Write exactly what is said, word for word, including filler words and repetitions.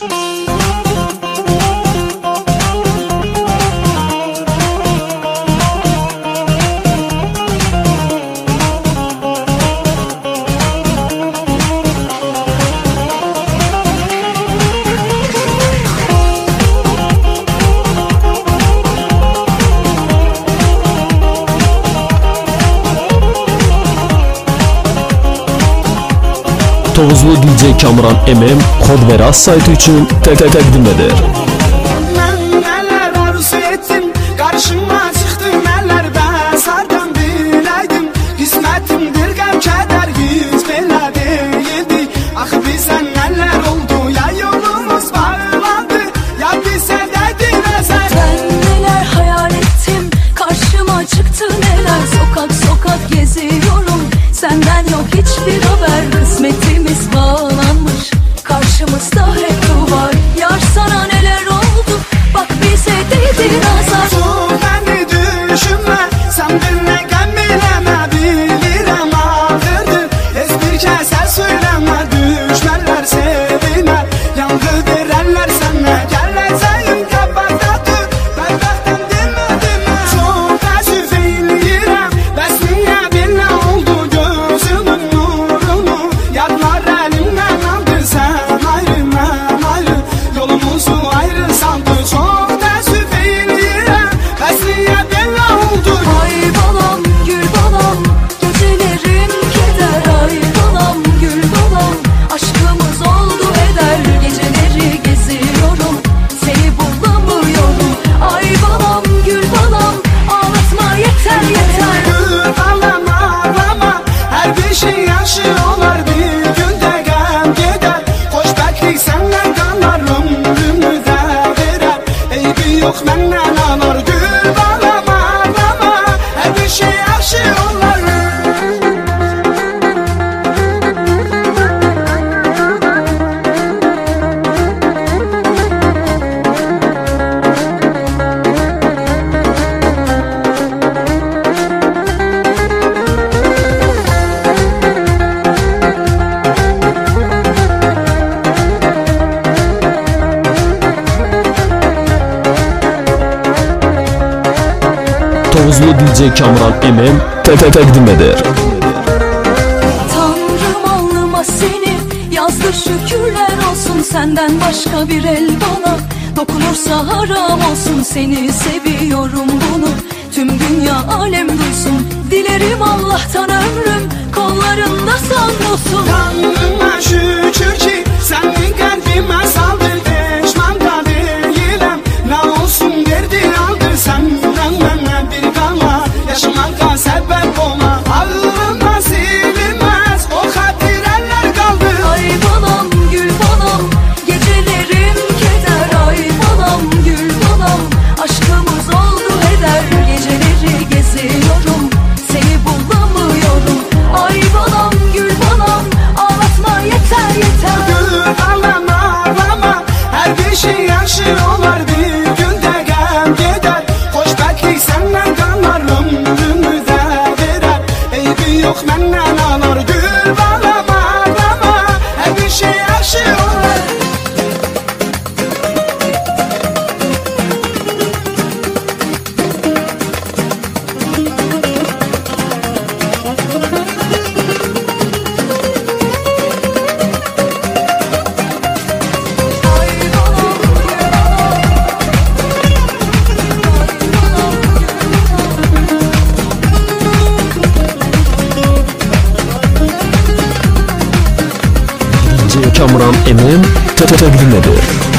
Tovuzlu D J Kamran M M Kod ve Rast saytı için tek tek takdim eder. Ben neler arzu ettim, karşıma çıktım eller, ben sardım bileydim. Hizmetimdir gam keder, hiç bela değildi. Ah bize neler oldu, ya yolumuz bağlandı, ya bize dedi nezer. Ben neler hayal ettim, karşıma çıktı neler. Sokak sokak geziyorum, senden yok hiçbir haber. Kısmetimiz bağlanmış, karşımızda hep duvar. Yar sana neler oldu, bak bize dedi nazar. Sus beni düşünme, sen dinle gel bileme, bilirim ağırdır. Ez bir kez söyleme, düşmanlar sevine, yandı verenler sana. Geleceğim kapatadır, ben baktım dinle dinle. Çok teessüf eyleyirem, bəs niye bilme oldu gözümün nurunu. Yadlar elimden aldı, sen ayrı ben ayrı, yolumuzu ayrı sandı. Çok teessüf eyleyirem, bəs niye bilme oldu. Ay balam gül balam, gecelerim keder. Ay balam gül balam, aşkımız oldu eder. Geceleri geziyorum, seni bulamıyorum. Ay balam gül balam, ağlatma yeter yeter. Gül ağlama ağlama, her bir şey yaşı olar, bir günde gem gider. Hoşbeklik senden kanar, ömrümü de verer. Eybi yok benden anar. Gül ağlama ağlama, her bir şey yaşı olar. Tovuzlu D J Kamran M M tek tek takdim eder. Tanrım alnıma seni yazdı, şükürler olsun. Senden başka bir el bana dokunursa haram olsun. Seni seviyorum, bunu tüm dünya alem duysun. Dilerim Allah'tan ömrüm kollarında son olsun. Tanrıma şükür ki senin kalbime saldın, pişman da değilim. Ne olsun derdi aldı, senden bana bir kalma. Yaşamaka sebep olma, ağlama silinmez, o hatireler kaldı. Ay balam gül balam, gecelerim keder. Ay balam gül balam, aşkımız oldu heder. Geceleri geziyorum, seni bulamıyorum. Ay balam gül balam, ağlatma yeter yeter. Gül ağlama ağlama, her bir şey yaşı olar, bir günde gem gider. Hoşbeklik senden kanar, ömrümü de verer. Eybi yok benden anar. Gül ağlama ağlama, her bir şey yaşı olar. D J Kamran M M tek tek takdim eder.